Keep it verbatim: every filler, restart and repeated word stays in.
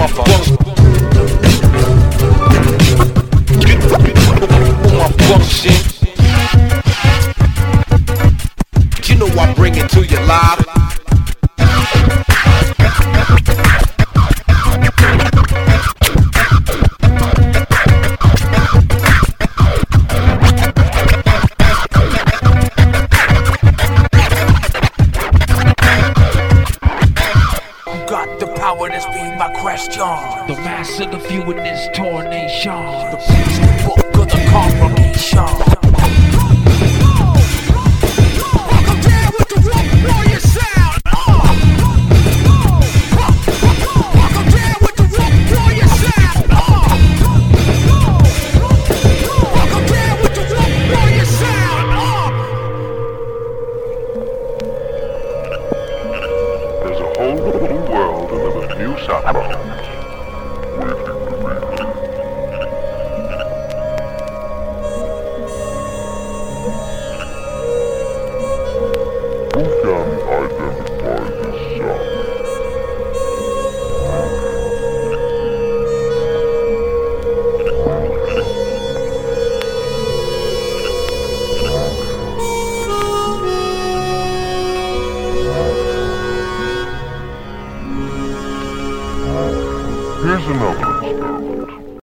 funk. My function. You know I bring it to you live. That's been my question. The mass of the few in this tornation. The peace book of the congregation. Welcome down with the rock warrior sound. Welcome down with the rock warrior sound. Welcome down with the rock warrior sound. There's a whole world of the new sound. Welcome